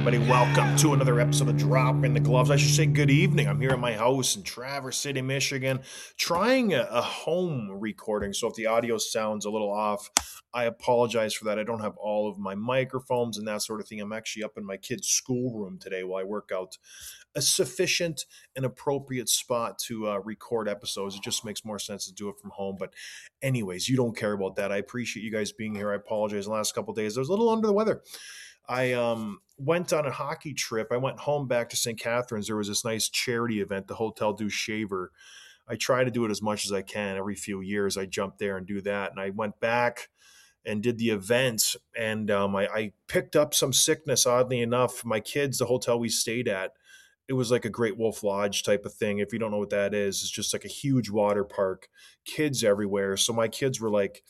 everybody. Welcome to another episode of Dropping the Gloves. I should say good evening. I'm here at my house in Traverse City, Michigan, trying a home recording. So if the audio sounds a little off, I apologize for that. I don't have all of my microphones and that sort of thing. I'm actually up in my kid's schoolroom today while I work out a sufficient and appropriate spot to record episodes. It just makes more sense to do it from home. But anyways, you don't care about that. I appreciate you guys being here. I apologize. The last couple of days, I was a little under the weather. I went on a hockey trip. I went home back to St. Catharines. There was this nice charity event, the Hotel du Shaver. I try to do it as much as I can every few years. I jump there and do that. And I went back and did the event, and I picked up some sickness, oddly enough. My kids, the hotel we stayed at, it was like a Great Wolf Lodge type of thing. If you don't know what that is, it's just like a huge water park, kids everywhere. So my kids were like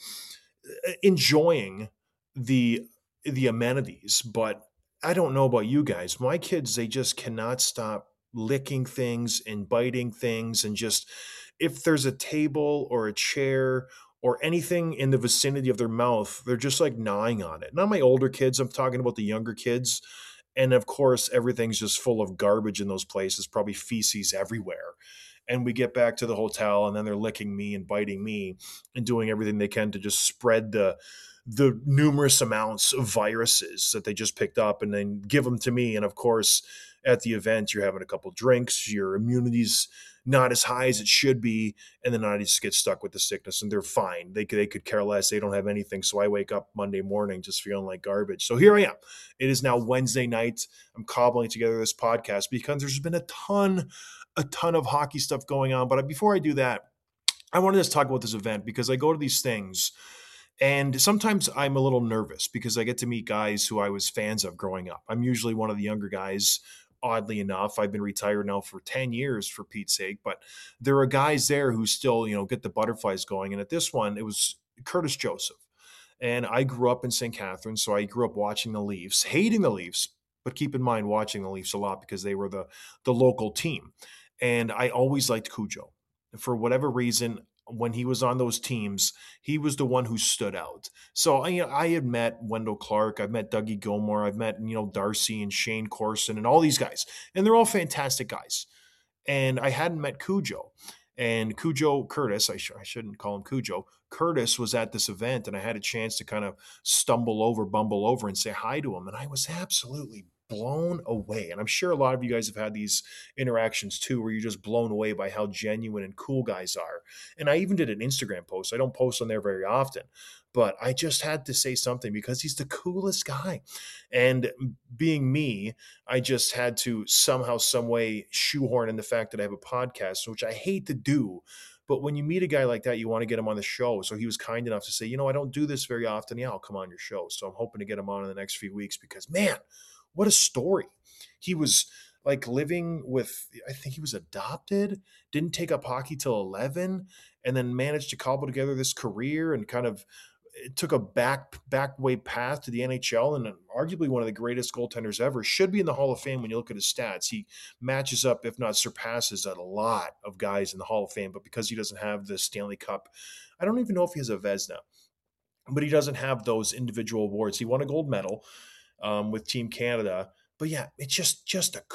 enjoying the amenities, but I don't know about you guys. My kids, they just cannot stop licking things and biting things, and just if there's a table or a chair or anything in the vicinity of their mouth, they're just like gnawing on it. Not my older kids, I'm talking about the younger kids. And of course, everything's just full of garbage in those places, probably feces everywhere. And we get back to the hotel, and then they're licking me and biting me and doing everything they can to just spread the numerous amounts of viruses that they just picked up and then give them to me. And of course, at the event, you're having a couple drinks, your immunity's not as high as it should be, and then I just get stuck with the sickness, and they're fine. They could care less. They don't have anything. So I wake up Monday morning just feeling like garbage. So here I am. It is now Wednesday night. I'm cobbling together this podcast because there's been a ton of hockey stuff going on. But before I do that, I wanted to talk about this event because I go to these things and sometimes I'm a little nervous because I get to meet guys who I was fans of growing up. I'm usually one of the younger guys, oddly enough. I've been retired now for 10 years, for Pete's sake, but there are guys there who still, get the butterflies going. And at this one, it was Curtis Joseph. And I grew up in St. Catharines, so I grew up watching the Leafs, hating the Leafs, but keep in mind watching the Leafs a lot because they were the local team. And I always liked Cujo. For whatever reason, when he was on those teams, he was the one who stood out. So I had met Wendell Clark, I've met Dougie Gilmore, I've met Darcy and Shane Corson and all these guys, and they're all fantastic guys. And I hadn't met Cujo. And Cujo Curtis, I shouldn't call him Cujo. Curtis was at this event, and I had a chance to kind of bumble over, and say hi to him. And I was absolutely blown away. And I'm sure a lot of you guys have had these interactions too, where you're just blown away by how genuine and cool guys are. And I even did an Instagram post. I don't post on there very often, but I just had to say something because he's the coolest guy. And being me, I just had to somehow, some way shoehorn in the fact that I have a podcast, which I hate to do. But when you meet a guy like that, you want to get him on the show. So he was kind enough to say, I don't do this very often. Yeah, I'll come on your show. So I'm hoping to get him on in the next few weeks because, man, what a story. He was like living with, I think he was adopted, didn't take up hockey till 11, and then managed to cobble together this career and kind of it took a back way path to the NHL, and arguably one of the greatest goaltenders ever. Should be in the Hall of Fame when you look at his stats. He matches up, if not surpasses, a lot of guys in the Hall of Fame. But because he doesn't have the Stanley Cup, I don't even know if he has a Vezina, but he doesn't have those individual awards. He won a gold medal with Team Canada. But yeah, it's just a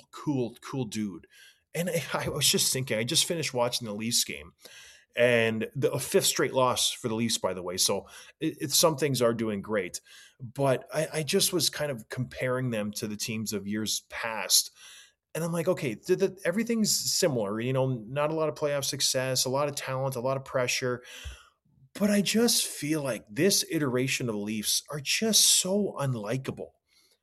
cool dude. And I was just thinking, I just finished watching the Leafs game, and a fifth straight loss for the Leafs, by the way. So some things are doing great, but I just was kind of comparing them to the teams of years past. And I'm like, okay, everything's similar, not a lot of playoff success, a lot of talent, a lot of pressure. But I just feel like this iteration of the Leafs are just so unlikable.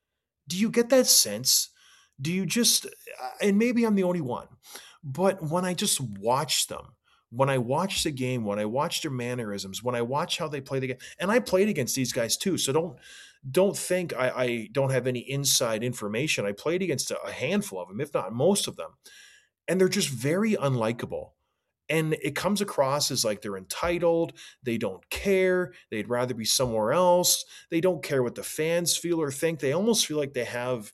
Do you get that sense? Do you just, and maybe I'm the only one, but when I just watch them, when I watch the game, when I watch their mannerisms, when I watch how they play the game, and I played against these guys too, so don't think I don't have any inside information. I played against a handful of them, if not most of them, and they're just very unlikable. And it comes across as like they're entitled. They don't care. They'd rather be somewhere else. They don't care what the fans feel or think. They almost feel like they have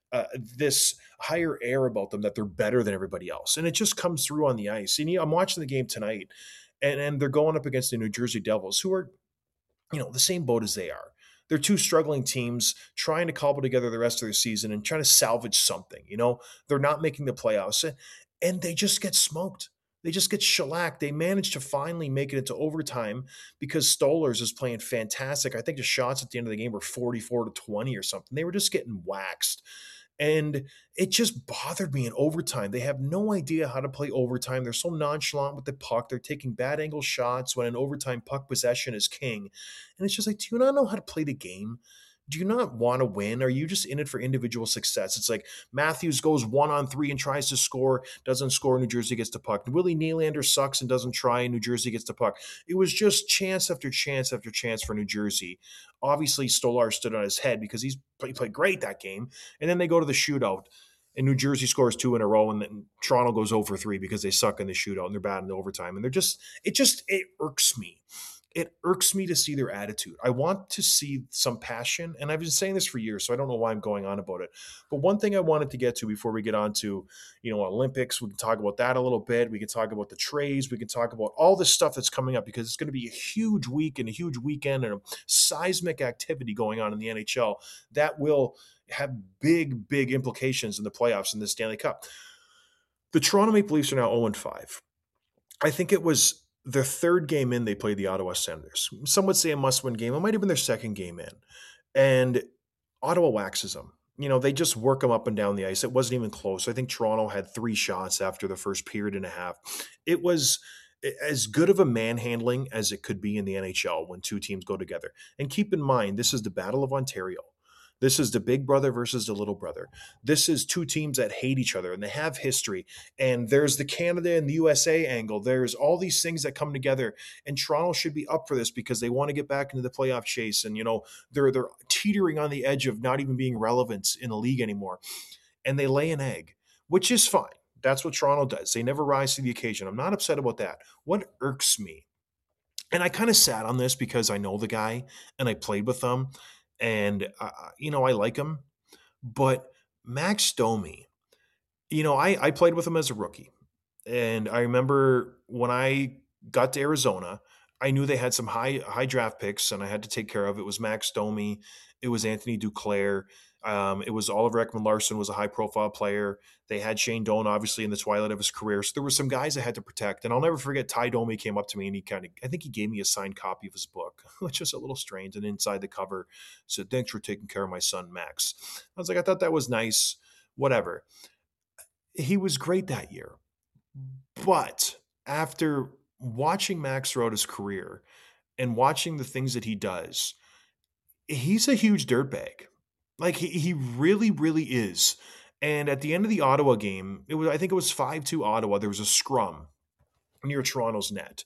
this higher air about them, that they're better than everybody else. And it just comes through on the ice. And I'm watching the game tonight, and they're going up against the New Jersey Devils, who are, the same boat as they are. They're two struggling teams trying to cobble together the rest of their season and trying to salvage something. They're not making the playoffs, and they just get smoked. They just get shellacked. They managed to finally make it into overtime because Stolarz is playing fantastic. I think the shots at the end of the game were 44-20 or something. They were just getting waxed. And it just bothered me in overtime. They have no idea how to play overtime. They're so nonchalant with the puck. They're taking bad angle shots when in overtime puck possession is king. And it's just like, do you not know how to play the game? Do you not want to win? Are you just in it for individual success? It's like Matthews goes 1-on-3 and tries to score, doesn't score, New Jersey gets the puck. Willie Nylander sucks and doesn't try, and New Jersey gets the puck. It was just chance after chance after chance for New Jersey. Obviously, Stolarz stood on his head because he played great that game. And then they go to the shootout, and New Jersey scores 2 in a row, and then Toronto goes 0 for 3 because they suck in the shootout and they're bad in the overtime. And it irks me. It irks me to see their attitude. I want to see some passion, and I've been saying this for years, so I don't know why I'm going on about it. But one thing I wanted to get to before we get on to, Olympics, we can talk about that a little bit. We can talk about the trades. We can talk about all this stuff that's coming up because it's going to be a huge week and a huge weekend and a seismic activity going on in the NHL that will have big, big implications in the playoffs in the Stanley Cup. The Toronto Maple Leafs are now 0-5. I think it was their third game in, they played the Ottawa Senators. Some would say a must-win game. It might have been their second game in. And Ottawa waxes them. They just work them up and down the ice. It wasn't even close. I think Toronto had 3 shots after the first period and a half. It was as good of a manhandling as it could be in the NHL when two teams go together. And keep in mind, this is the Battle of Ontario. This is the big brother versus the little brother. This is two teams that hate each other and they have history. And there's the Canada and the USA angle. There's all these things that come together. And Toronto should be up for this because they want to get back into the playoff chase. And, they're teetering on the edge of not even being relevant in the league anymore. And they lay an egg, which is fine. That's what Toronto does. They never rise to the occasion. I'm not upset about that. What irks me, and I kind of sat on this because I know the guy and I played with him. And, I like him. But Max Domi, I played with him as a rookie. And I remember when I got to Arizona, I knew they had some high draft picks and I had to take care of. It was Max Domi. It was Anthony Duclair. It was Oliver Ekman-Larsson was a high-profile player. They had Shane Doan, obviously, in the twilight of his career. So there were some guys I had to protect. And I'll never forget, Ty Domi came up to me and I think he gave me a signed copy of his book, which was a little strange. And inside the cover said, "Thanks for taking care of my son, Max." I was like, I thought that was nice. Whatever. He was great that year. But after watching Max throughout his career and watching the things that he does, he's a huge dirtbag. Like he really, really is. And at the end of the Ottawa game, I think it was 5-2 Ottawa. There was a scrum near Toronto's net.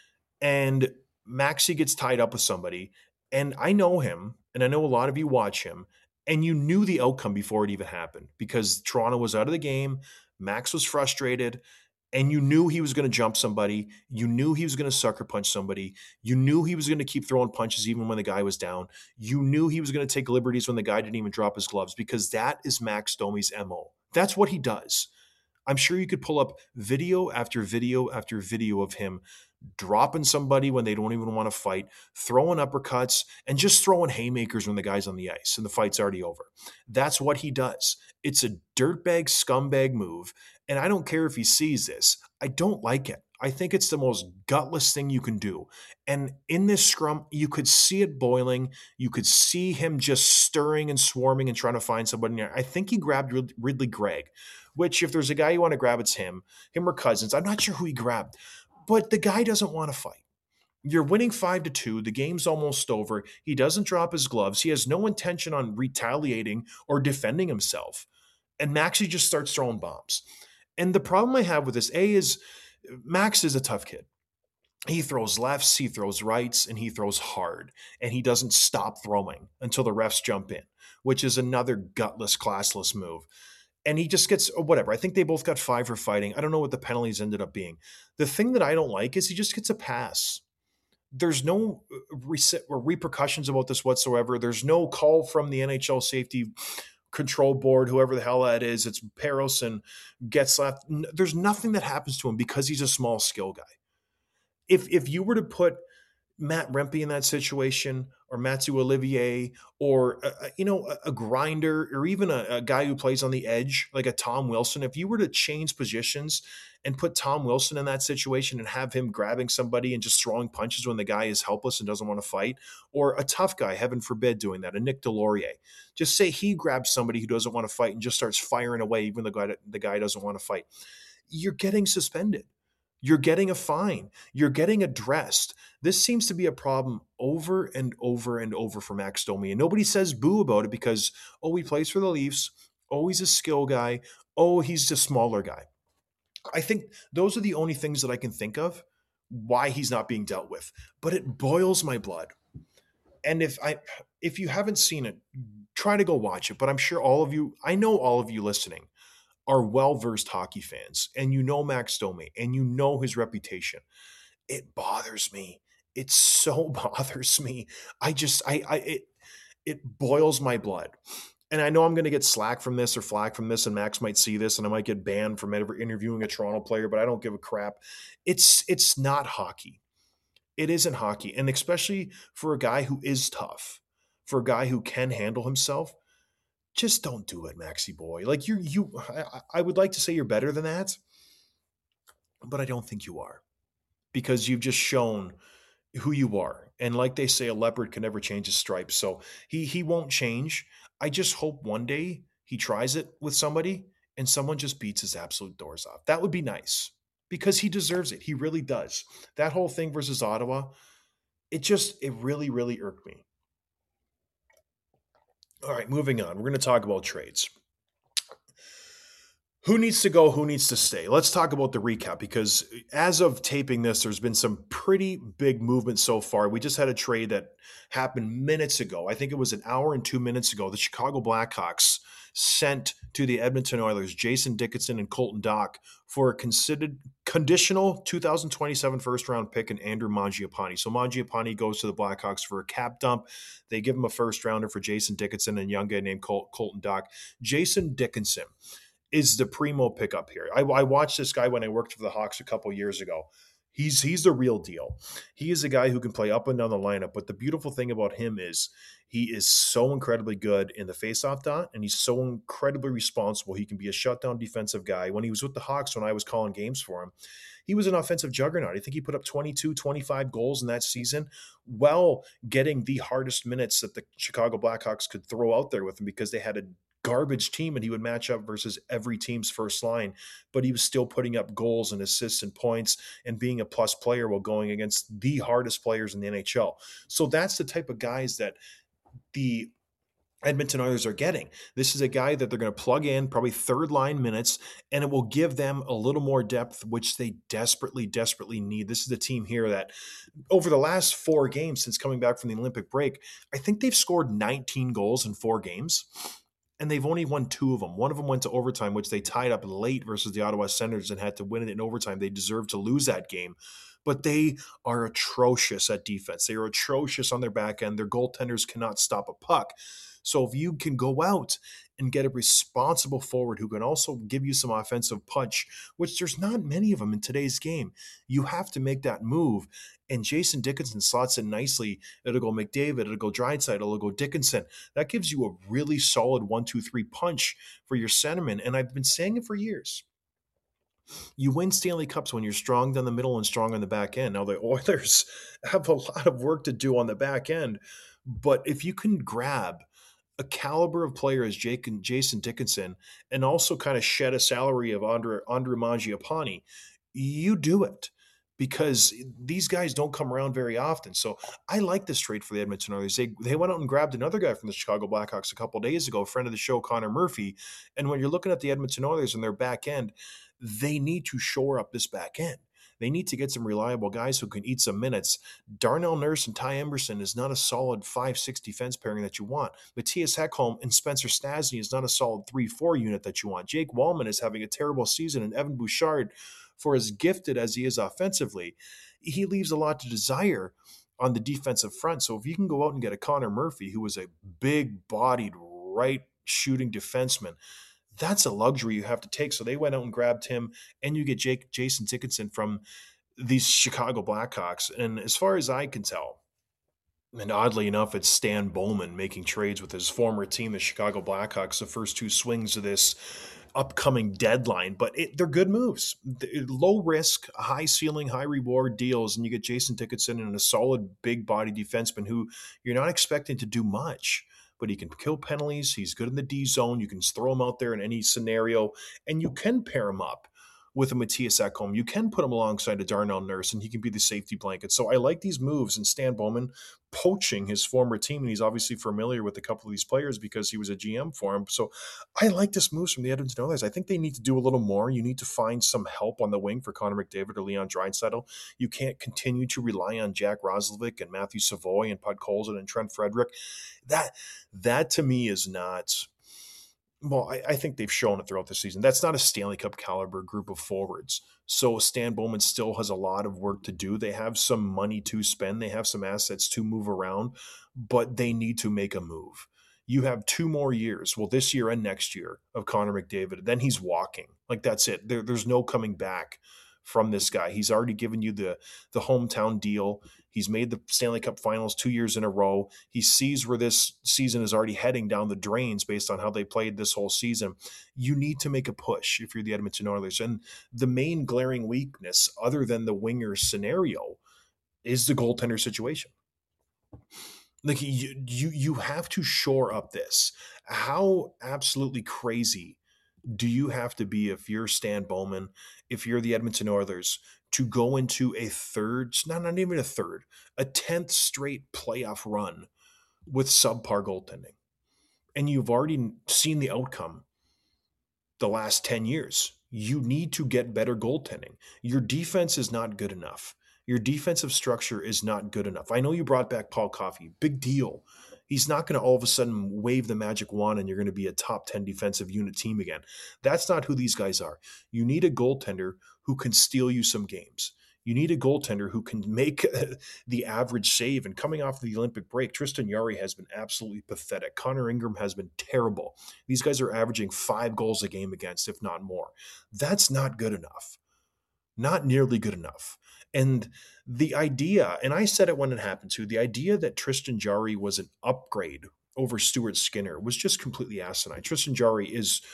And Maxi gets tied up with somebody. And I know him, and I know a lot of you watch him, and you knew the outcome before it even happened because Toronto was out of the game. Max was frustrated. And you knew he was going to jump somebody. You knew he was going to sucker punch somebody. You knew he was going to keep throwing punches even when the guy was down. You knew he was going to take liberties when the guy didn't even drop his gloves because that is Max Domi's MO. That's what he does. I'm sure you could pull up video after video after video of him dropping somebody when they don't even want to fight, throwing uppercuts, and just throwing haymakers when the guy's on the ice and the fight's already over. That's what he does. It's a dirtbag, scumbag move, and I don't care if he sees this. I don't like it. I think it's the most gutless thing you can do. And in this scrum, you could see it boiling. You could see him just stirring and swarming and trying to find somebody. I think he grabbed Ridley Gregg, which if there's a guy you want to grab, it's him or Cousins. I'm not sure who he grabbed. But the guy doesn't want to fight. You're winning 5-2. The game's almost over. He doesn't drop his gloves. He has no intention on retaliating or defending himself. And Maxie just starts throwing bombs. And the problem I have with this, is Max is a tough kid. He throws lefts, he throws rights, and he throws hard. And he doesn't stop throwing until the refs jump in, which is another gutless, classless move. And he just gets whatever. I think they both got 5 for fighting. I don't know what the penalties ended up being. The thing that I don't like is he just gets a pass. There's no repercussions about this whatsoever. There's no call from the NHL safety control board, whoever the hell that is. It's Peros and Getzlaff. There's nothing that happens to him because he's a small skill guy. If you were to put Matt Rempe in that situation, or Mathieu Olivier, or a grinder, or even a guy who plays on the edge like a Tom Wilson. If you were to change positions and put Tom Wilson in that situation and have him grabbing somebody and just throwing punches when the guy is helpless and doesn't want to fight, or a tough guy, heaven forbid, doing that, a Nick Delorier, just say he grabs somebody who doesn't want to fight and just starts firing away even the guy doesn't want to fight, you're getting suspended. You're getting a fine. You're getting addressed. This seems to be a problem over and over and over for Max Domi. And nobody says boo about it because, oh, he plays for the Leafs. Oh, he's a skill guy. Oh, he's a smaller guy. I think those are the only things that I can think of why he's not being dealt with. But it boils my blood. And if you haven't seen it, try to go watch it. But I'm sure I know all of you listening are well versed hockey fans, and you know Max Domi, and you know his reputation. It bothers me. It so bothers me. It boils my blood. And I know I'm going to get slack from this or flack from this, and Max might see this, and I might get banned from ever interviewing a Toronto player, but I don't give a crap. It's not hockey. It isn't hockey, and especially for a guy who is tough, for a guy who can handle himself, just don't do it, Maxi boy. Like I would like to say you're better than that, but I don't think you are, because you've just shown who you are. And like they say, a leopard can never change his stripes. So he won't change. I just hope one day he tries it with somebody and someone just beats his absolute doors off. That would be nice because he deserves it. He really does. That whole thing versus Ottawa, it really, really irked me. All right, moving on. We're going to talk about trades. Who needs to go? Who needs to stay? Let's talk about the recap because as of taping this, there's been some pretty big movement so far. We just had a trade that happened minutes ago. I think it was an hour and 2 minutes ago. The Chicago Blackhawks sent to the Edmonton Oilers Jason Dickinson and Colton Dach for a considered conditional 2027 first round pick and Andrew Mangiapane. So Mangiapane goes to the Blackhawks for a cap dump. They give him a first rounder for Jason Dickinson and a young guy named Colton Dach. Jason Dickinson is the primo pickup here. I watched this guy when I worked for the Hawks a couple years ago. He's the real deal. He is a guy who can play up and down the lineup. But the beautiful thing about him is he is so incredibly good in the faceoff dot, and he's so incredibly responsible. He can be a shutdown defensive guy. When he was with the Hawks, when I was calling games for him, he was an offensive juggernaut. I think he put up 22, 25 goals in that season, while getting the hardest minutes that the Chicago Blackhawks could throw out there with him because they had a garbage team and he would match up versus every team's first line, but he was still putting up goals and assists and points and being a plus player while going against the hardest players in the NHL. So that's the type of guys that the Edmonton Oilers are getting. This is a guy that they're going to plug in, probably third line minutes, and it will give them a little more depth, which they desperately, desperately need. This is a team here that over the last 4 games since coming back from the Olympic break, I think they've scored 19 goals in 4 games, and they've only won 2 of them. One of them went to overtime, which they tied up late versus the Ottawa Senators and had to win it in overtime. They deserved to lose that game. But they are atrocious at defense. They are atrocious on their back end. Their goaltenders cannot stop a puck. So if you can go out and get a responsible forward who can also give you some offensive punch, which there's not many of them in today's game, you have to make that move. And Jason Dickinson slots in nicely. It'll go McDavid, it'll go Draisaitl, it'll go Dickinson. That gives you a really solid 1-2-3 punch for your centerman. And I've been saying it for years. You win Stanley Cups when you're strong down the middle and strong on the back end. Now, the Oilers have a lot of work to do on the back end, but if you can grab a caliber of player as Jake and Jason Dickinson and also kind of shed a salary of Andre Mangiapane, you do it because these guys don't come around very often. So I like this trade for the Edmonton Oilers. They went out and grabbed another guy from the Chicago Blackhawks a couple of days ago, a friend of the show, Connor Murphy. And when you're looking at the Edmonton Oilers and their back end, they need to shore up this back end. They need to get some reliable guys who can eat some minutes. Darnell Nurse and Ty Emberson is not a solid 5-6 defense pairing that you want. Matthias Ekholm and Spencer Stastny is not a solid 3-4 unit that you want. Jake Wallman is having a terrible season, and Evan Bouchard, for as gifted as he is offensively, he leaves a lot to desire on the defensive front. So if you can go out and get a Connor Murphy, who is a big-bodied right shooting defenseman, that's a luxury you have to take. So they went out and grabbed him, and you get Jason Dickinson from these Chicago Blackhawks. And as far as I can tell, and oddly enough, it's Stan Bowman making trades with his former team, the Chicago Blackhawks, the first two swings of this upcoming deadline. But they're good moves. Low risk, high ceiling, high reward deals. And you get Jason Dickinson and a solid big body defenseman who you're not expecting to do much. But he can kill penalties. He's good in the D zone. You can throw him out there in any scenario. And you can pair him up with a Matthias Ekholm. You can put him alongside a Darnell Nurse, and he can be the safety blanket. So I like these moves, and Stan Bowman poaching his former team, and he's obviously familiar with a couple of these players because he was a GM for him. So I like this moves from the Edmonton Oilers. I think they need to do a little more. You need to find some help on the wing for Connor McDavid or Leon Draisaitl. You can't continue to rely on Jack Roslovic and Matthew Savoy and Pud Colson and Trent Frederick. That to me is not. Well, I think they've shown it throughout the season. That's not a Stanley Cup caliber group of forwards. So Stan Bowman still has a lot of work to do. They have some money to spend. They have some assets to move around, but they need to make a move. You have 2 more years, well, this year and next year, of Connor McDavid. Then he's walking. Like, that's it. There's no coming back from this guy. He's already given you the hometown deal. He's made the Stanley Cup Finals 2 years in a row. He sees where this season is already heading down the drains based on how they played this whole season. You need to make a push if you're the Edmonton Oilers. And the main glaring weakness, other than the winger scenario, is the goaltender situation. Like, you have to shore up this. How absolutely crazy do you have to be if you're Stan Bowman, if you're the Edmonton Oilers, to go into a third, not even a third, a 10th straight playoff run with subpar goaltending? And you've already seen the outcome the last 10 years. You need to get better goaltending. Your defense is not good enough. Your defensive structure is not good enough. I know you brought back Paul Coffey. Big deal. He's not going to all of a sudden wave the magic wand and you're going to be a top 10 defensive unit team again. That's not who these guys are. You need a goaltender who can steal you some games. You need a goaltender who can make the average save. And coming off the Olympic break, Tristan Jarry has been absolutely pathetic. Connor Ingram has been terrible. These guys are averaging 5 goals a game against, if not more. That's not good enough. Not nearly good enough. And the idea, and I said it when it happened too, the idea that Tristan Jarry was an upgrade over Stuart Skinner was just completely asinine. Tristan Jarry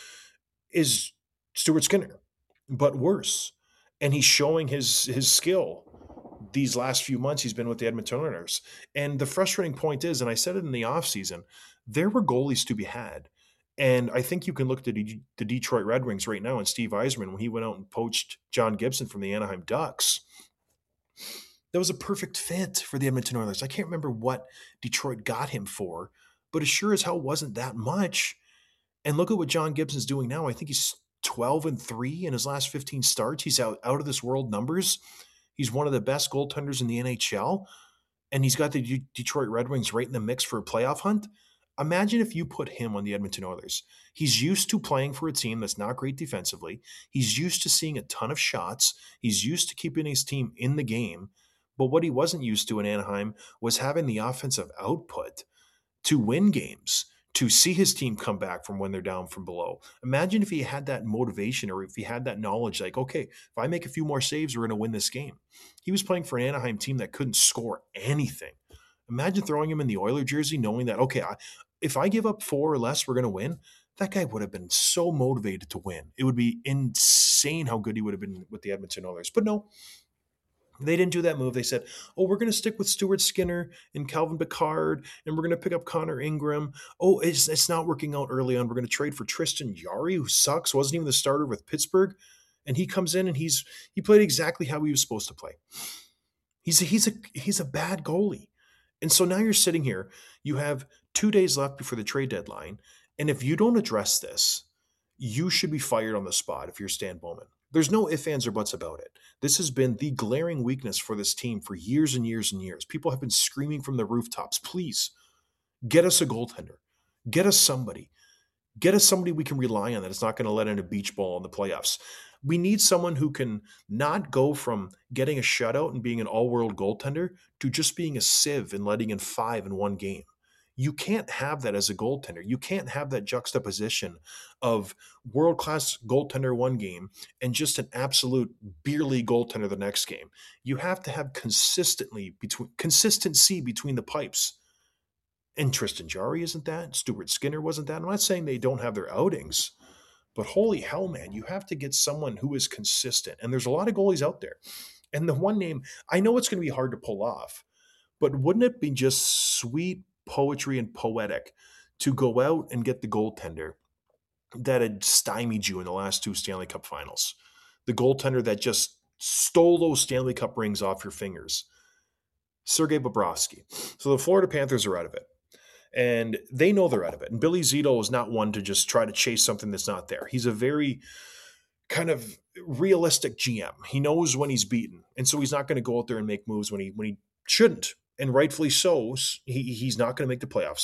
is Stuart Skinner, but worse. And he's showing his skill these last few months he's been with the Edmonton Oilers. And the frustrating point is, and I said it in the offseason, there were goalies to be had. And I think you can look at the Detroit Red Wings right now and Steve Yzerman when he went out and poached John Gibson from the Anaheim Ducks. That was a perfect fit for the Edmonton Oilers. I can't remember what Detroit got him for, but it sure as hell wasn't that much. And look at what John Gibson's doing now. I think he's 12-3 in his last 15 starts. He's out of this world numbers. He's one of the best goaltenders in the NHL, and he's got the Detroit Red Wings right in the mix for a playoff hunt. Imagine if you put him on the Edmonton Oilers. He's used to playing for a team that's not great defensively. He's used to seeing a ton of shots. He's used to keeping his team in the game. But what he wasn't used to in Anaheim was having the offensive output to win games, to see his team come back from when they're down from below. Imagine if he had that motivation or if he had that knowledge, like, okay, if I make a few more saves, we're going to win this game. He was playing for an Anaheim team that couldn't score anything. Imagine throwing him in the Oiler jersey, knowing that, okay, if I give up 4 or less, we're going to win. That guy would have been so motivated to win. It would be insane how good he would have been with the Edmonton Oilers. But no, they didn't do that move. They said, oh, we're going to stick with Stuart Skinner and Calvin Pickard, and we're going to pick up Connor Ingram. Oh, it's not working out early on. We're going to trade for Tristan Jarry, who sucks, wasn't even the starter with Pittsburgh. And he comes in and he played exactly how he was supposed to play. He's a bad goalie. And so now you're sitting here, you have 2 days left before the trade deadline, and if you don't address this, you should be fired on the spot if you're Stan Bowman. There's no ifs, ands, or buts about it. This has been the glaring weakness for this team for years and years and years. People have been screaming from the rooftops, please, get us a goaltender. Get us somebody. Get us somebody we can rely on that is not going to let in a beach ball in the playoffs. We need someone who can not go from getting a shutout and being an all-world goaltender to just being a sieve and letting in 5 in one game. You can't have that as a goaltender. You can't have that juxtaposition of world-class goaltender one game and just an absolute beer league goaltender the next game. You have to have consistency between the pipes. And Tristan Jarry isn't that. Stuart Skinner wasn't that. I'm not saying they don't have their outings, but holy hell, man, you have to get someone who is consistent. And there's a lot of goalies out there. And the one name, I know it's going to be hard to pull off, but wouldn't it be just sweet poetry and poetic to go out and get the goaltender that had stymied you in the last two Stanley Cup finals? The goaltender that just stole those Stanley Cup rings off your fingers. Sergei Bobrovsky. So the Florida Panthers are out of it. And they know they're out of it. And Billy Zito is not one to just try to chase something that's not there. He's a very kind of realistic GM. He knows when he's beaten. And so he's not going to go out there and make moves when he shouldn't. And rightfully so. He's not going to make the playoffs.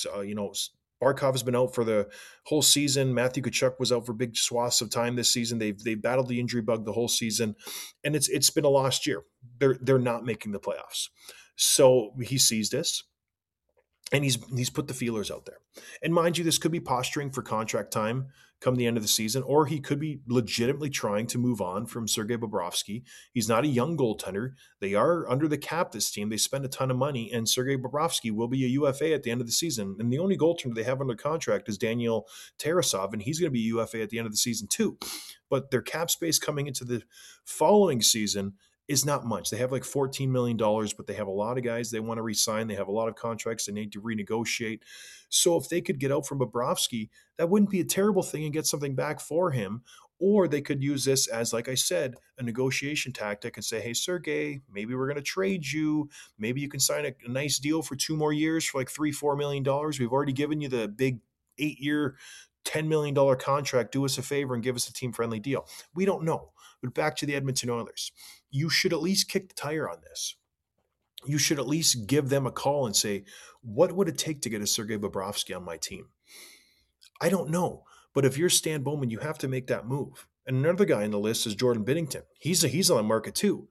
Barkov has been out for the whole season. Matthew Tkachuk was out for big swaths of time this season. They've battled the injury bug the whole season, and it's been a lost year. They're not making the playoffs. So he sees this, and he's put the feelers out there. And mind you, this could be posturing for contract time come the end of the season, or he could be legitimately trying to move on from Sergei Bobrovsky. He's not a young goaltender. They are under the cap, this team. They spend a ton of money, and Sergei Bobrovsky will be a UFA at the end of the season. And the only goaltender they have under contract is Daniel Tarasov, and he's going to be a UFA at the end of the season too. But their cap space coming into the following season is not much. They have like $14 million, but they have a lot of guys they want to re-sign. They have a lot of contracts they need to renegotiate. So if they could get out from Bobrovsky, that wouldn't be a terrible thing and get something back for him. Or they could use this as, like I said, a negotiation tactic and say, hey, Sergey, maybe we're going to trade you. Maybe you can sign a nice deal for 2 more years for like $3-4 million. We've already given you the big 8-year, $10 million contract. Do us a favor and give us a team-friendly deal. We don't know. But back to the Edmonton Oilers. You should at least kick the tire on this. You should at least give them a call and say, what would it take to get a Sergei Bobrovsky on my team? I don't know. But if you're Stan Bowman, you have to make that move. And another guy on the list is Jordan Binnington. He's on the market too.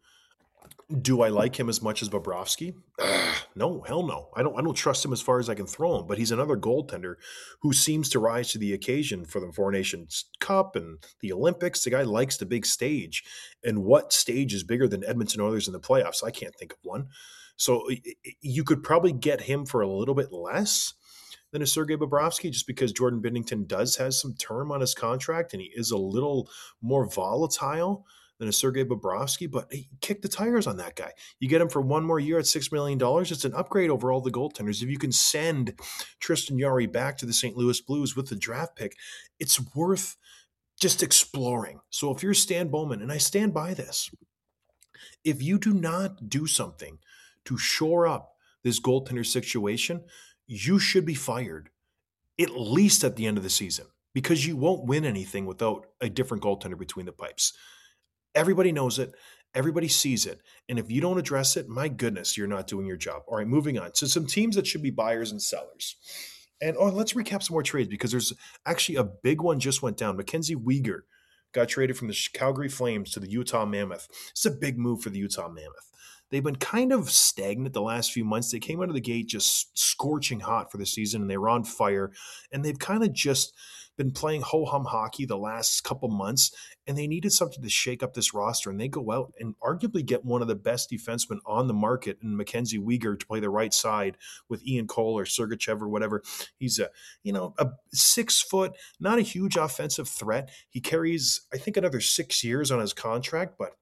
Do I like him as much as Bobrovsky? No, hell no. I don't trust him as far as I can throw him, but he's another goaltender who seems to rise to the occasion for the Four Nations Cup and the Olympics. The guy likes the big stage. And what stage is bigger than Edmonton Oilers in the playoffs? I can't think of one. So you could probably get him for a little bit less than a Sergei Bobrovsky, just because Jordan Binnington does have some term on his contract and he is a little more volatile than a Sergei Bobrovsky, but hey, kick the tires on that guy. You get him for one more year at $6 million. It's an upgrade over all the goaltenders. If you can send Tristan Jarry back to the St. Louis Blues with the draft pick, it's worth just exploring. So if you're Stan Bowman, and I stand by this, if you do not do something to shore up this goaltender situation, you should be fired at least at the end of the season, because you won't win anything without a different goaltender between the pipes. Everybody knows it. Everybody sees it. And if you don't address it, my goodness, you're not doing your job. All right, moving on. So some teams that should be buyers and sellers. And let's recap some more trades, because there's actually a big one just went down. Mackenzie Weegar got traded from the Calgary Flames to the Utah Mammoth. It's a big move for the Utah Mammoth. They've been kind of stagnant the last few months. They came out of the gate just scorching hot for the season, and they were on fire. And they've kind of just been playing ho-hum hockey the last couple months, and they needed something to shake up this roster. And they go out and arguably get one of the best defensemen on the market in Mackenzie Weegar to play the right side with Ian Cole or Sergachev or whatever. He's a 6 foot, not a huge offensive threat. He carries, I think, another 6 years on his contract, but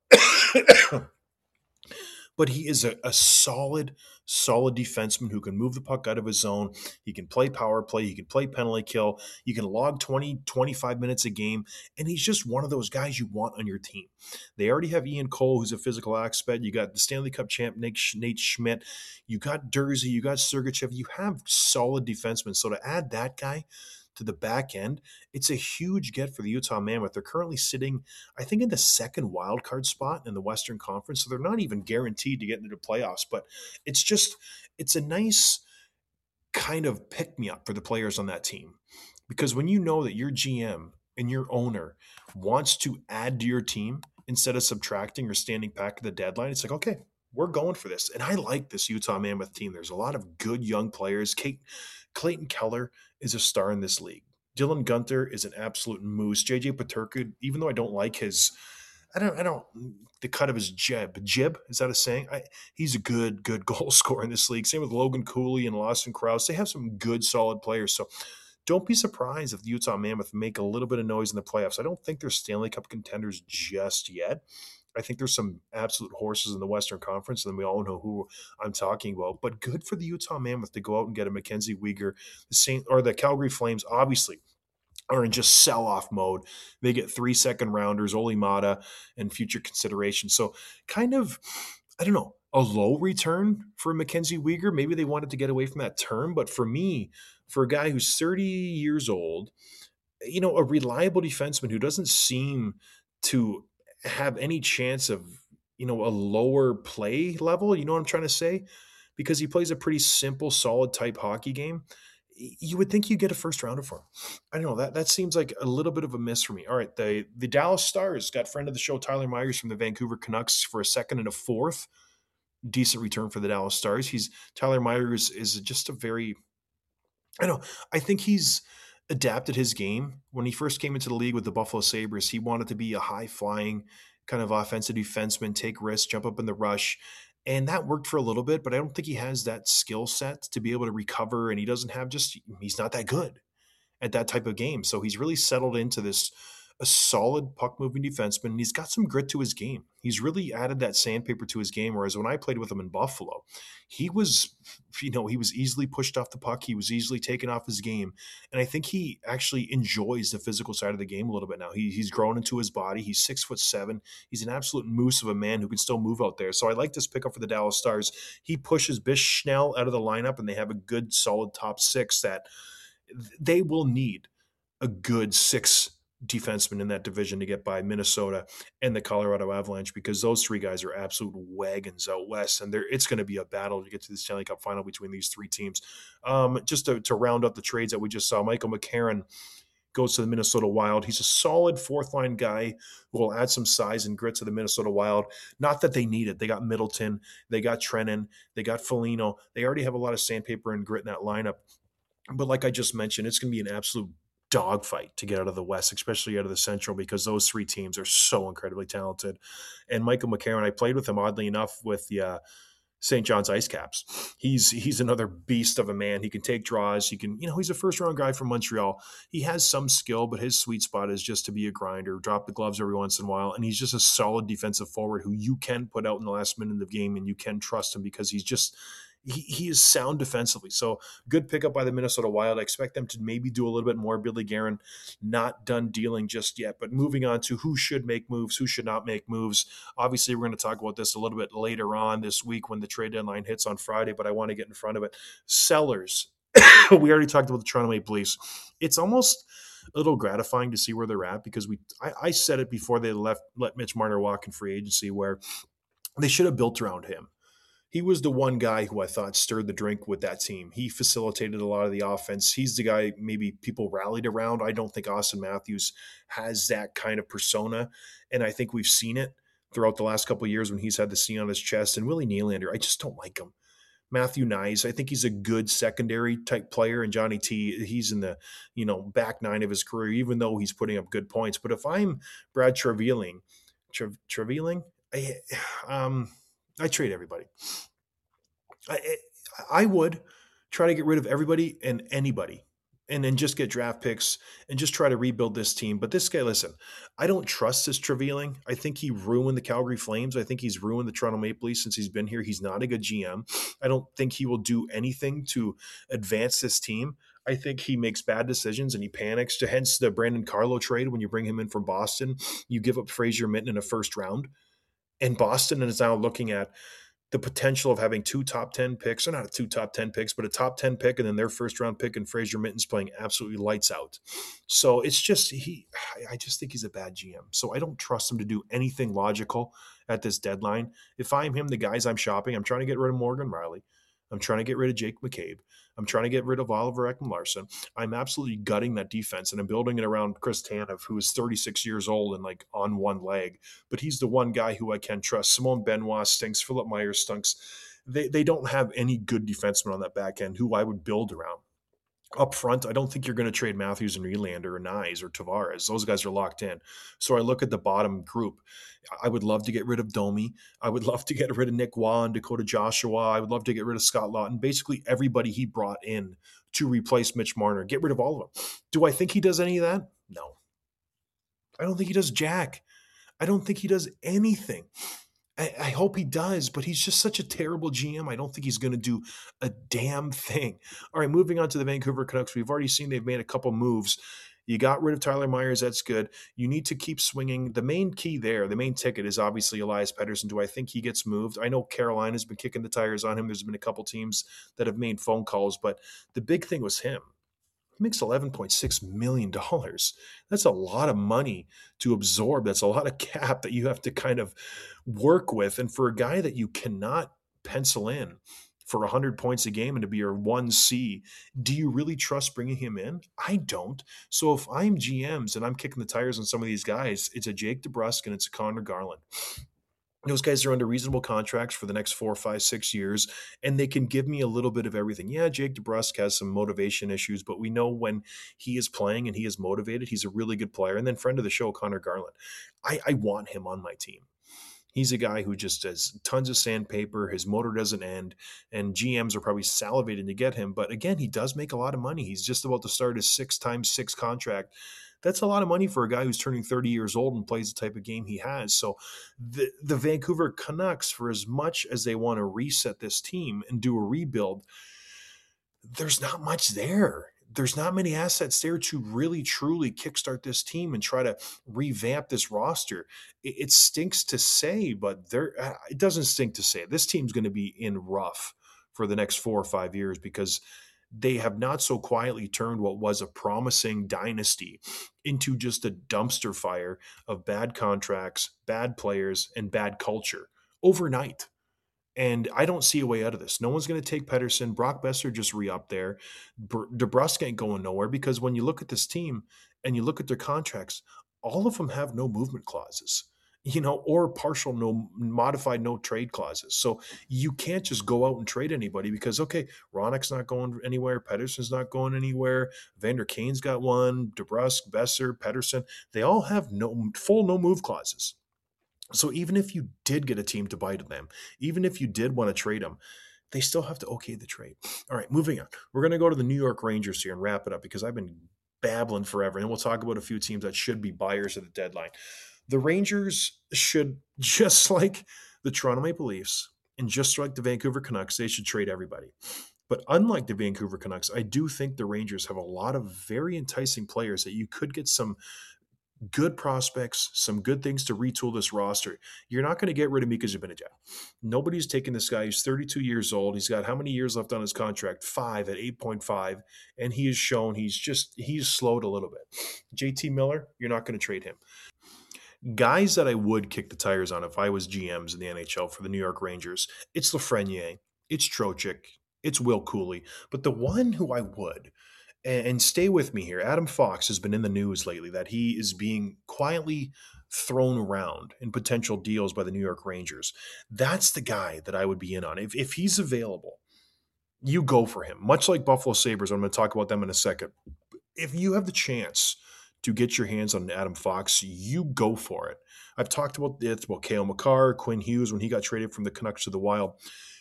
but he is a solid defenseman who can move the puck out of his zone. He can play power play. He can play penalty kill. You can log 20, 25 minutes a game. And he's just one of those guys you want on your team. They already have Ian Cole, who's a physical aspect. You got the Stanley Cup champ, Nate Schmidt. You got Durzi. You got Sergachev. You have solid defensemen. So to add that guy to the back end, it's a huge get for the Utah Mammoth. They're currently sitting, I think, in the second wild card spot in the Western Conference, so they're not even guaranteed to get into the playoffs, but it's a nice kind of pick-me-up for the players on that team, because when you know that your GM and your owner wants to add to your team instead of subtracting or standing back at the deadline, it's like, okay, we're going for this. And I like this Utah Mammoth team. There's a lot of good young players. Clayton Keller is a star in this league. Dylan Gunter is an absolute moose. JJ Paterka, even though I don't like his, I don't, the cut of his jib, is that a saying? He's a good goal scorer in this league. Same with Logan Cooley and Lawson Krause. They have some good, solid players. So don't be surprised if the Utah Mammoth make a little bit of noise in the playoffs. I don't think they're Stanley Cup contenders just yet. I think there's some absolute horses in the Western Conference, and we all know who I'm talking about. But good for the Utah Mammoth to go out and get a Mackenzie Weegar. The Calgary Flames obviously are in just sell-off mode. They get 3 second-rounders, Oli Mata, and future consideration. So kind of, I don't know, a low return for Mackenzie Weegar. Maybe they wanted to get away from that term, but for me, for a guy who's 30 years old, a reliable defenseman who doesn't seem to have any chance of, a lower play level, you know what I'm trying to say? Because he plays a pretty simple, solid type hockey game. You would think you get a first rounder for him. I don't know. That seems like a little bit of a miss for me. All right, the Dallas Stars got friend of the show Tyler Myers from the Vancouver Canucks for a second and a fourth. Decent return for the Dallas Stars. Tyler Myers is just a very, I don't know. I think he's adapted his game. When he first came into the league with the Buffalo Sabres, he wanted to be a high flying kind of offensive defenseman, take risks, jump up in the rush. And that worked for a little bit, but I don't think he has that skill set to be able to recover. And he's not that good at that type of game. So he's really settled into a solid puck moving defenseman. And he's got some grit to his game. He's really added that sandpaper to his game. Whereas when I played with him in Buffalo, he was, he was easily pushed off the puck. He was easily taken off his game. And I think he actually enjoys the physical side of the game a little bit now. He's grown into his body. He's 6'7". He's an absolute moose of a man who can still move out there. So I like this pickup for the Dallas Stars. He pushes Bishnell out of the lineup, and they have a good, solid top six that they will need a good 6 defensemen in that division to get by Minnesota and the Colorado Avalanche, because those 3 guys are absolute wagons out west, and it's going to be a battle to get to the Stanley Cup final between these 3 teams. Just to round up the trades that we just saw, Michael McCarron goes to the Minnesota Wild. He's a solid fourth-line guy who will add some size and grit to the Minnesota Wild. Not that they need it. They got Middleton, they got Trennan, they got Foligno. They already have a lot of sandpaper and grit in that lineup. But like I just mentioned, it's going to be an absolute dogfight to get out of the West, especially out of the Central, because those 3 teams are so incredibly talented. And Michael McCarron, I played with him, oddly enough, with the St. John's Ice Caps. He's another beast of a man. He can take draws. He's a first-round guy from Montreal. He has some skill, but his sweet spot is just to be a grinder, drop the gloves every once in a while, and he's just a solid defensive forward who you can put out in the last minute of the game, and you can trust him because he is sound defensively. So good pickup by the Minnesota Wild. I expect them to maybe do a little bit more. Billy Guerin not done dealing just yet, but moving on to who should make moves, who should not make moves. Obviously, we're going to talk about this a little bit later on this week when the trade deadline hits on Friday, but I want to get in front of it. Sellers. We already talked about the Toronto Maple Leafs. It's almost a little gratifying to see where they're at, because I said it before they let Mitch Marner walk in free agency, where they should have built around him. He was the one guy who I thought stirred the drink with that team. He facilitated a lot of the offense. He's the guy maybe people rallied around. I don't think Austin Matthews has that kind of persona, and I think we've seen it throughout the last couple of years when he's had the C on his chest. And Willie Nylander, I just don't like him. Matthew Nyes, I think he's a good secondary type player, and Johnny T, he's in the back 9 of his career, even though he's putting up good points. But if I'm Brad Treveling, I trade everybody. I would try to get rid of everybody and anybody, and then just get draft picks and just try to rebuild this team. But this guy, listen, I don't trust this Treveling. I think he ruined the Calgary Flames. I think he's ruined the Toronto Maple Leafs since he's been here. He's not a good GM. I don't think he will do anything to advance this team. I think he makes bad decisions and he panics. Hence the Brandon Carlo trade. When you bring him in from Boston, you give up Fraser Minton in a first round. And Boston is now looking at the potential of having 2 top 10 picks, or not 2 top 10 picks, but a top 10 pick, and then their first round pick, and Fraser Minton's playing absolutely lights out. So it's just, I just think he's a bad GM. So I don't trust him to do anything logical at this deadline. If I'm him, the guys I'm shopping, I'm trying to get rid of Morgan Riley. I'm trying to get rid of Jake McCabe. I'm trying to get rid of Oliver Ekman-Larsson. I'm absolutely gutting that defense, and I'm building it around Chris Tanev, who is 36 years old and like on one leg, but he's the one guy who I can trust. Simone Benoit stinks. Philip Myers stinks. They don't have any good defensemen on that back end who I would build around. Up front, I don't think you're going to trade Matthews and Nylander or Nyes or Tavares. Those guys are locked in. So I look at the bottom group. I would love to get rid of Domi. I would love to get rid of Nick Waugh and Dakota Joshua. I would love to get rid of Scott Laughton. Basically, everybody he brought in to replace Mitch Marner. Get rid of all of them. Do I think he does any of that? No. I don't think he does jack. I don't think he does anything. I hope he does, but he's just such a terrible GM. I don't think he's going to do a damn thing. All right, moving on to the Vancouver Canucks. We've already seen they've made a couple moves. You got rid of Tyler Myers. That's good. You need to keep swinging. The main key there, the main ticket is obviously Elias Pettersson. Do I think he gets moved? I know Carolina's been kicking the tires on him. There's been a couple teams that have made phone calls, but the big thing was him. He makes $11.6 million. That's a lot of money to absorb. That's a lot of cap that you have to kind of work with. And for a guy that you cannot pencil in for 100 points a game and to be your 1C, do you really trust bringing him in? I don't. So if I'm GMs and I'm kicking the tires on some of these guys, it's a Jake DeBrusk and it's a Connor Garland. Those guys are under reasonable contracts for the next 4, 5, 6 years, and they can give me a little bit of everything. Yeah, Jake DeBrusk has some motivation issues, but we know when he is playing and he is motivated, he's a really good player. And then friend of the show, Connor Garland. I want him on my team. He's a guy who just has tons of sandpaper. His motor doesn't end, and GMs are probably salivating to get him. But again, he does make a lot of money. He's just about to start his 6x6 contract. That's a lot of money for a guy who's turning 30 years old and plays the type of game he has. So the Vancouver Canucks, for as much as they want to reset this team and do a rebuild, there's not much there. There's not many assets there to really truly kickstart this team and try to revamp this roster. It stinks to say, but it doesn't stink to say. This team's going to be in rough for the next 4 or 5 years because they have not so quietly turned what was a promising dynasty into just a dumpster fire of bad contracts, bad players, and bad culture overnight. And I don't see a way out of this. No one's going to take Pettersson. Brock Besser just re-upped there. DeBrusk ain't going nowhere because when you look at this team and you look at their contracts, all of them have no movement clauses, or partial no modified no trade clauses. So you can't just go out and trade anybody because, okay, Ronek's not going anywhere. Pettersson's not going anywhere. Vander Kane's got one. DeBrusk, Besser, Pettersson, they all have no move clauses. So even if you did get a team to bite them, even if you did want to trade them, they still have to okay the trade. All right, moving on. We're going to go to the New York Rangers here and wrap it up because I've been babbling forever. And we'll talk about a few teams that should be buyers at the deadline. The Rangers should, just like the Toronto Maple Leafs and just like the Vancouver Canucks, they should trade everybody. But unlike the Vancouver Canucks, I do think the Rangers have a lot of very enticing players that you could get some good prospects, some good things to retool this roster. You're not going to get rid of Mika Zibanejad. Nobody's taking this guy. He's 32 years old. He's got how many years left on his contract? 5 at 8.5. And he has shown he's slowed a little bit. JT Miller, you're not going to trade him. Guys that I would kick the tires on if I was GMs in the NHL for the New York Rangers, it's Lafreniere, it's Trocheck, it's Will Cooley. But the one who I would, and stay with me here, Adam Fox has been in the news lately that he is being quietly thrown around in potential deals by the New York Rangers. That's the guy that I would be in on. If he's available, you go for him. Much like Buffalo Sabres, I'm going to talk about them in a second. If you have the chance to get your hands on Adam Fox, you go for it. I've talked about it about Cale Makar, Quinn Hughes when he got traded from the Canucks to the Wild.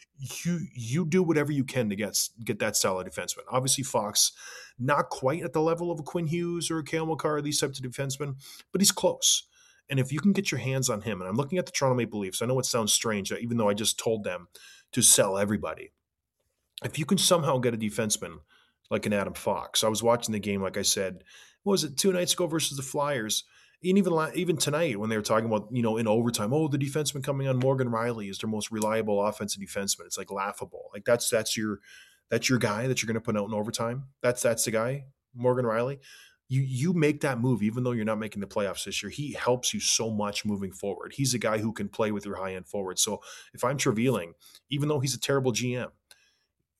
You do whatever you can to get that style of defenseman. Obviously, Fox, not quite at the level of a Quinn Hughes or a Cale Makar, these types of defensemen, but he's close. And if you can get your hands on him, and I'm looking at the Toronto Maple Leafs, I know it sounds strange, even though I just told them to sell everybody. If you can somehow get a defenseman like an Adam Fox, I was watching the game, like I said, what was it, 2 nights ago versus the Flyers? And even tonight when they were talking about, in overtime, the defenseman coming on, Morgan Riley is their most reliable offensive defenseman. It's like laughable. Like that's your guy that you're going to put out in overtime. That's the guy, Morgan Riley. You make that move even though you're not making the playoffs this year. He helps you so much moving forward. He's a guy who can play with your high end forward. So if I'm Trevelyan, even though he's a terrible GM,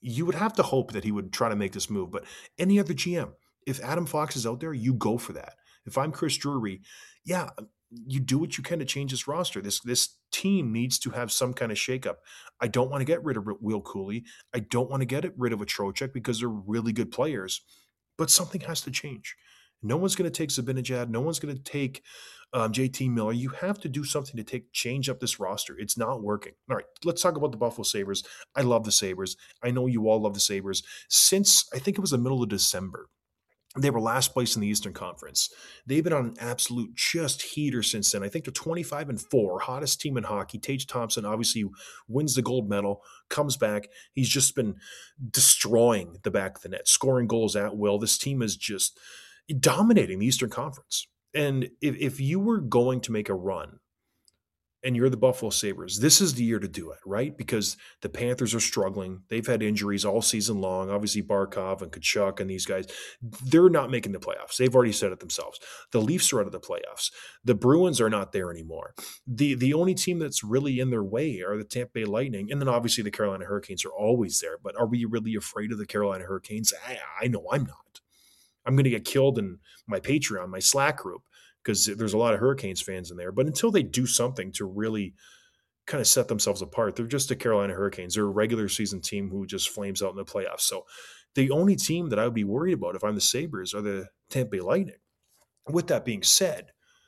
you would have to hope that he would try to make this move. But any other GM, if Adam Fox is out there, you go for that. If I'm Chris Drury, yeah, you do what you can to change this roster. This team needs to have some kind of shakeup. I don't want to get rid of Will Cooley. I don't want to get rid of a Trocheck because they're really good players. But something has to change. No one's going to take Zibanejad. No one's going to take JT Miller. You have to do something to change up this roster. It's not working. All right, let's talk about the Buffalo Sabres. I love the Sabres. I know you all love the Sabres. Since I think it was the middle of December, they were last place in the Eastern Conference. They've been on an absolute just heater since then. I think they're 25-4, hottest team in hockey. Tage Thompson obviously wins the gold medal, comes back. He's just been destroying the back of the net, scoring goals at will. This team is just dominating the Eastern Conference. And if you were going to make a run and you're the Buffalo Sabres, this is the year to do it, right? Because the Panthers are struggling. They've had injuries all season long. Obviously, Barkov and Kachuk and these guys, they're not making the playoffs. They've already said it themselves. The Leafs are out of the playoffs. The Bruins are not there anymore. The only team that's really in their way are the Tampa Bay Lightning. And then obviously the Carolina Hurricanes are always there. But are we really afraid of the Carolina Hurricanes? I know I'm not. I'm going to get killed in my Patreon, my Slack group, because there's a lot of Hurricanes fans in there. But until they do something to really kind of set themselves apart, they're just the Carolina Hurricanes. They're a regular season team who just flames out in the playoffs. So the only team that I would be worried about if I'm the Sabres are the Tampa Bay Lightning. With that being said,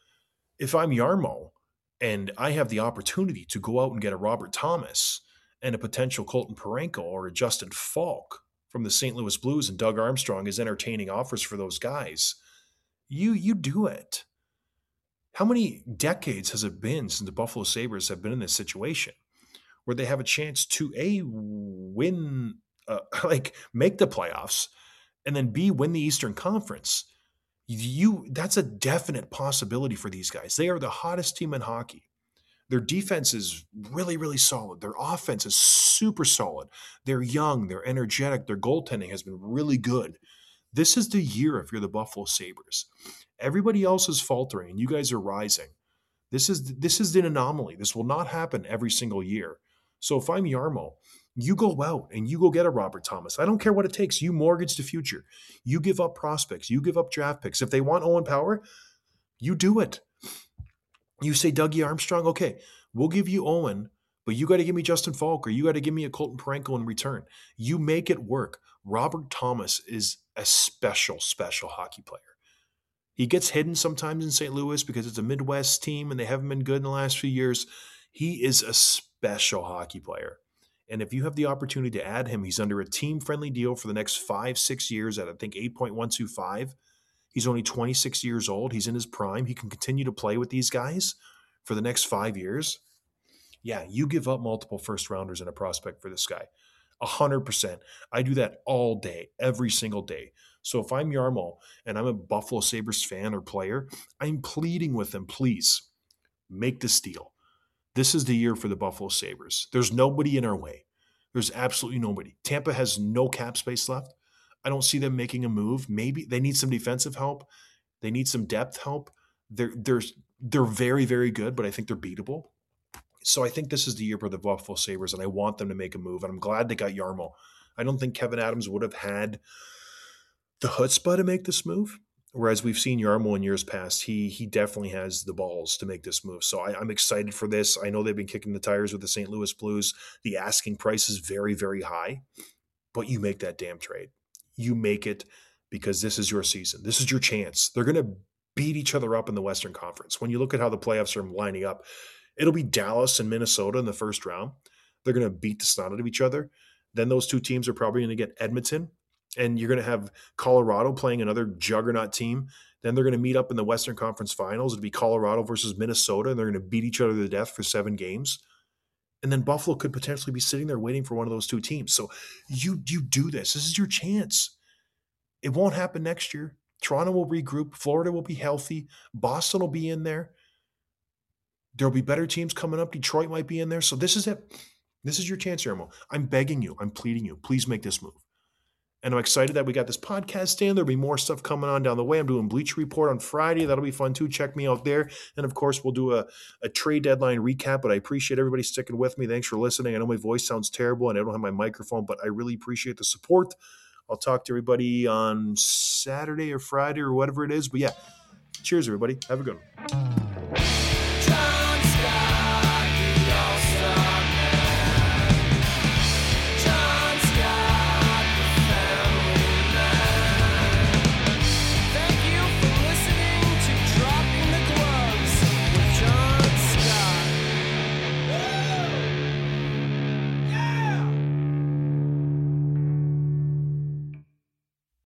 if I'm Yarmo and I have the opportunity to go out and get a Robert Thomas and a potential Colton Parayko or a Justin Falk from the St. Louis Blues, and Doug Armstrong is entertaining offers for those guys, you do it. How many decades has it been since the Buffalo Sabres have been in this situation where they have a chance to A, win, make the playoffs, and then B, win the Eastern Conference? That's a definite possibility for these guys. They are the hottest team in hockey. Their defense is really, really solid. Their offense is super solid. They're young, they're energetic, their goaltending has been really good. This is the year if you're the Buffalo Sabres. Everybody else is faltering and you guys are rising. This is an anomaly. This will not happen every single year. So if I'm Yarmo, you go out and you go get a Robert Thomas. I don't care what it takes. You mortgage the future. You give up prospects. You give up draft picks. If they want Owen Power, you do it. You say Dougie Armstrong, okay, we'll give you Owen, but you got to give me Justin Falk or you got to give me a Colton Parayko in return. You make it work. Robert Thomas is a special, special hockey player. He gets hidden sometimes in St. Louis because it's a Midwest team and they haven't been good in the last few years. He is a special hockey player. And if you have the opportunity to add him, he's under a team-friendly deal for the next 5-6 years at, I think, 8.125. He's only 26 years old. He's in his prime. He can continue to play with these guys for the next 5 years. Yeah, you give up multiple first-rounders and a prospect for this guy. 100%. I do that all day, every single day. So if I'm Yarmo and I'm a Buffalo Sabres fan or player, I'm pleading with them, please, make this deal. This is the year for the Buffalo Sabres. There's nobody in our way. There's absolutely nobody. Tampa has no cap space left. I don't see them making a move. Maybe they need some defensive help. They need some depth help. They're very, very good, but I think they're beatable. So I think this is the year for the Buffalo Sabres, and I want them to make a move. And I'm glad they got Yarmo. I don't think Kevin Adams would have had the chutzpah to make this move. Whereas we've seen Yarmo in years past, he definitely has the balls to make this move. So I'm excited for this. I know they've been kicking the tires with the St. Louis Blues. The asking price is very, very high, but you make that damn trade. You make it because this is your season. This is your chance. They're going to beat each other up in the Western Conference. When you look at how the playoffs are lining up, it'll be Dallas and Minnesota in the first round. They're going to beat the snot out of each other. Then those two teams are probably going to get Edmonton. And you're going to have Colorado playing another juggernaut team. Then they're going to meet up in the Western Conference Finals. It'll be Colorado versus Minnesota, and they're going to beat each other to death for 7 games. And then Buffalo could potentially be sitting there waiting for one of those two teams. So you do this. This is your chance. It won't happen next year. Toronto will regroup. Florida will be healthy. Boston will be in there. There'll be better teams coming up. Detroit might be in there. So this is it. This is your chance, Yarmo. I'm begging you. I'm pleading you. Please make this move. And I'm excited that we got this podcast in. There'll be more stuff coming on down the way. I'm doing Bleacher Report on Friday. That'll be fun too. Check me out there. And of course, we'll do a trade deadline recap. But I appreciate everybody sticking with me. Thanks for listening. I know my voice sounds terrible and I don't have my microphone, but I really appreciate the support. I'll talk to everybody on Saturday or Friday or whatever it is. But yeah, cheers, everybody. Have a good one.